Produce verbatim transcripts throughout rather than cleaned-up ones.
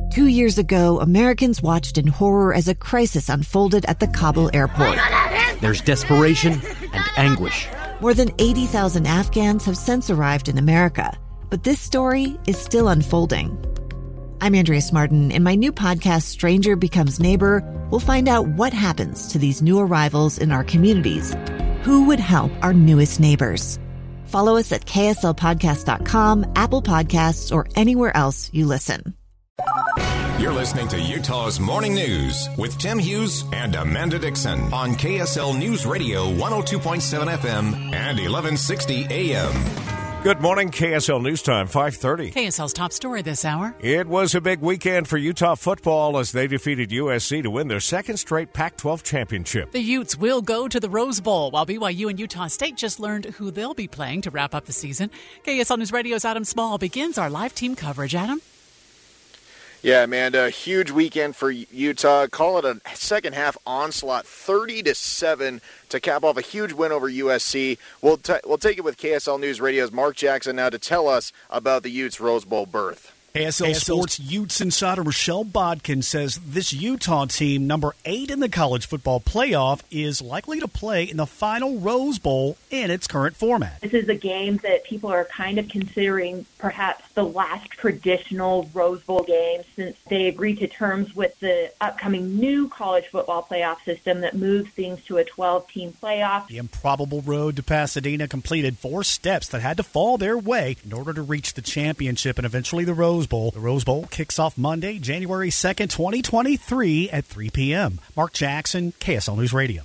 Two years ago, Americans watched in horror as a crisis unfolded at the Kabul airport. There's desperation and anguish. More than eighty thousand Afghans have since arrived in America, but this story is still unfolding. I'm Andrea Martin. In my new podcast, Stranger Becomes Neighbor, we'll find out what happens to these new arrivals in our communities. Who would help our newest neighbors? Follow us at K S L podcast dot com, Apple Podcasts, or anywhere else you listen. You're listening to Utah's Morning News with Tim Hughes and Amanda Dixon on K S L News Radio one oh two point seven F M and eleven sixty A M. Good morning, K S L News Time, five thirty. K S L's top story this hour. It was a big weekend for Utah football as they defeated U S C to win their second straight Pac twelve championship. The Utes will go to the Rose Bowl, while B Y U and Utah State just learned who they'll be playing to wrap up the season. K S L News Radio's Adam Small begins our live team coverage. Adam? Yeah, Amanda, a huge weekend for Utah. Call it a second half onslaught, thirty to seven to cap off a huge win over U S C. We'll t- we'll take it with K S L News Radio's Mark Jackson now to tell us about the Utes Rose Bowl berth. K S L Sports Utes insider Michelle Bodkin says this Utah team, number eight in the college football playoff, is likely to play in the final Rose Bowl in its current format. This is a game that people are kind of considering perhaps the last traditional Rose Bowl game since they agreed to terms with the upcoming new college football playoff system that moves things to a twelve-team playoff. The improbable road to Pasadena completed four steps that had to fall their way in order to reach the championship and eventually the Rose Bowl. The Rose Bowl kicks off Monday, January second, twenty twenty-three at three p.m. Mark Jackson, K S L News Radio.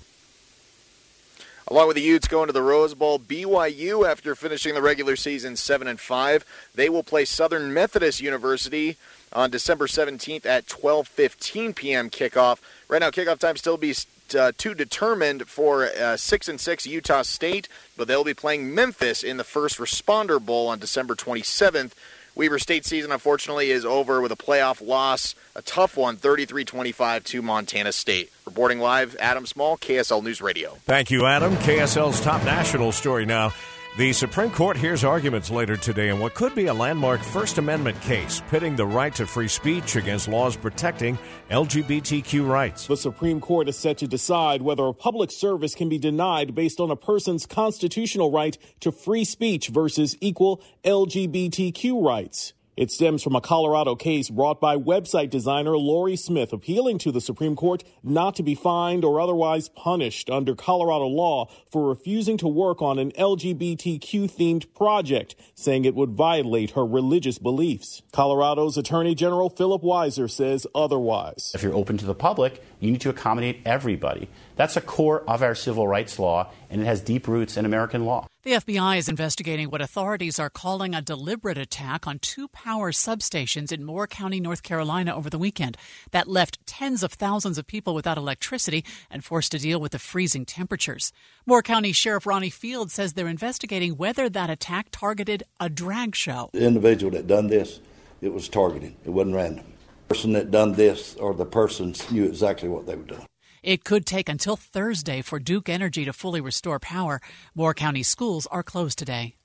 Along with the Utes going to the Rose Bowl, B Y U, after finishing the regular season seven and five, they will play Southern Methodist University on December seventeenth at twelve fifteen p.m. kickoff. Right now, kickoff time still be uh, too determined for uh, six and six Utah State, but they'll be playing Memphis in the First Responder Bowl on December twenty-seventh. Weber State season, unfortunately, is over with a playoff loss, a tough one, thirty-three twenty-five to Montana State. Reporting live, Adam Small, K S L News Radio. Thank you, Adam. K S L's top national story now. The Supreme Court hears arguments later today in what could be a landmark First Amendment case, pitting the right to free speech against laws protecting L G B T Q rights. The Supreme Court is set to decide whether a public service can be denied based on a person's constitutional right to free speech versus equal L G B T Q rights. It stems from a Colorado case brought by website designer Lori Smith, appealing to the Supreme Court not to be fined or otherwise punished under Colorado law for refusing to work on an L G B T Q-themed project, saying it would violate her religious beliefs. Colorado's Attorney General Philip Weiser says otherwise. If you're open to the public, you need to accommodate everybody. That's a core of our civil rights law, and it has deep roots in American law. The F B I is investigating what authorities are calling a deliberate attack on two power substations in Moore County, North Carolina over the weekend that left tens of thousands of people without electricity and forced to deal with the freezing temperatures. Moore County Sheriff Ronnie Field says they're investigating whether that attack targeted a drag show. The individual that done this, it was targeted. It wasn't random. The person that done this or the persons knew exactly what they were doing. It could take until Thursday for Duke Energy to fully restore power. Moore County schools are closed today.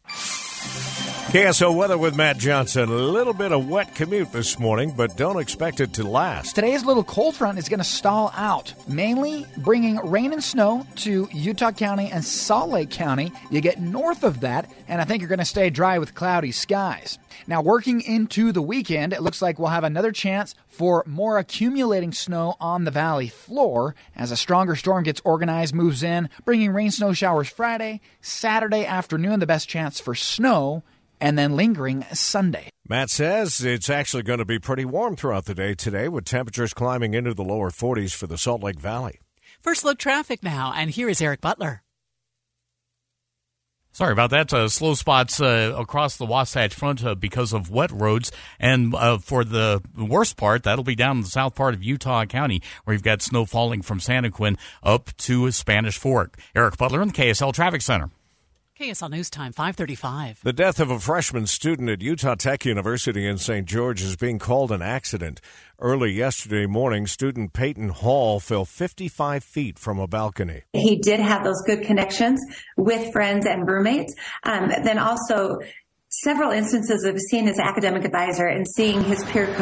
K S L weather with Matt Johnson. A little bit of wet commute this morning, but don't expect it to last. Today's little cold front is going to stall out, mainly bringing rain and snow to Utah County and Salt Lake County. You get north of that, and I think you're going to stay dry with cloudy skies. Now, working into the weekend, it looks like we'll have another chance for more accumulating snow on the valley floor as a stronger storm gets organized, moves in, bringing rain snow showers Friday, Saturday afternoon, the best chance for snow, and then lingering Sunday. Matt says it's actually going to be pretty warm throughout the day today, with temperatures climbing into the lower forties for the Salt Lake Valley. First look traffic now, and here is Eric Butler. Sorry about that. Uh, slow spots uh, across the Wasatch Front uh, because of wet roads. And uh, for the worst part, that'll be down in the south part of Utah County, where you've got snow falling from Santaquin up to Spanish Fork. Eric Butler in the K S L Traffic Center. K S L News Time, five thirty-five. The death of a freshman student at Utah Tech University in Saint George is being called an accident. Early yesterday morning, student Peyton Hall fell fifty-five feet from a balcony. He did have those good connections with friends and roommates. Um, then also several instances of seeing his academic advisor and seeing his peer coach.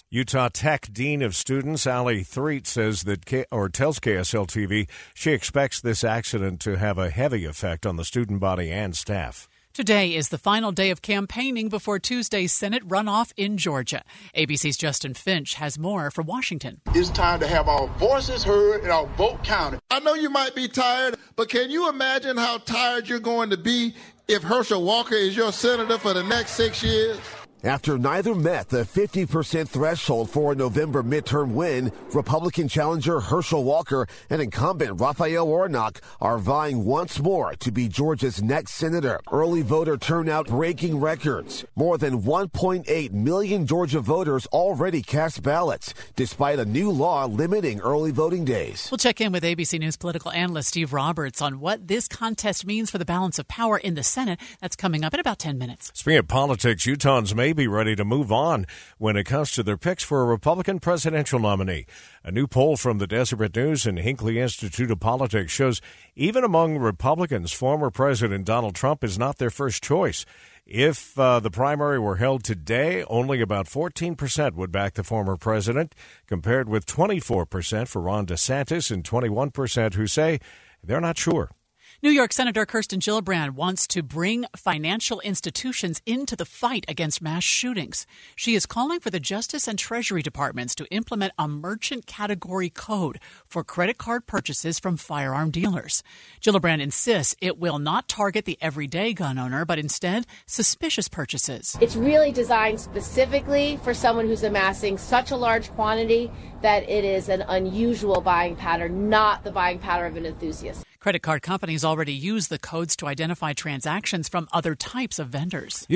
Utah Tech Dean of Students Allie Threet says that K- or tells K S L T V she expects this accident to have a heavy effect on the student body and staff. Today is the final day of campaigning before Tuesday's Senate runoff in Georgia. A B C's Justin Finch has more from Washington. It's time to have our voices heard and our vote counted. I know you might be tired, but can you imagine how tired you're going to be if Herschel Walker is your senator for the next six years? After neither met the fifty percent threshold for a November midterm win, Republican challenger Herschel Walker and incumbent Raphael Warnock are vying once more to be Georgia's next senator. Early voter turnout breaking records. More than one point eight million Georgia voters already cast ballots, despite a new law limiting early voting days. We'll check in with A B C News political analyst Steve Roberts on what this contest means for the balance of power in the Senate. That's coming up in about ten minutes. Speaking of politics, Utahns may be ready to move on when it comes to their picks for a Republican presidential nominee. A new poll from the Deseret News and Hinckley Institute of Politics shows even among Republicans, former President Donald Trump is not their first choice. If uh, the primary were held today, only about fourteen percent would back the former president, compared with twenty-four percent for Ron DeSantis and twenty-one percent who say they're not sure. New York Senator Kirsten Gillibrand wants to bring financial institutions into the fight against mass shootings. She is calling for the Justice and Treasury Departments to implement a merchant category code for credit card purchases from firearm dealers. Gillibrand insists it will not target the everyday gun owner, but instead suspicious purchases. It's really designed specifically for someone who's amassing such a large quantity that it is an unusual buying pattern, not the buying pattern of an enthusiast. Credit card companies already use the codes to identify transactions from other types of vendors.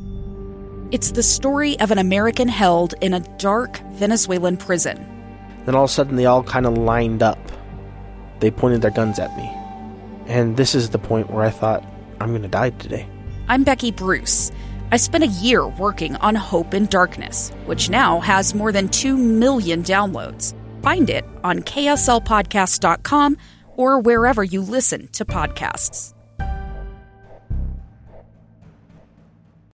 It's the story of an American held in a dark Venezuelan prison. Then all of a sudden they all kind of lined up. They pointed their guns at me. And this is the point where I thought, I'm going to die today. I'm Becky Bruce. I spent a year working on Hope in Darkness, which now has more than two million downloads. Find it on K S L podcast dot com or wherever you listen to podcasts.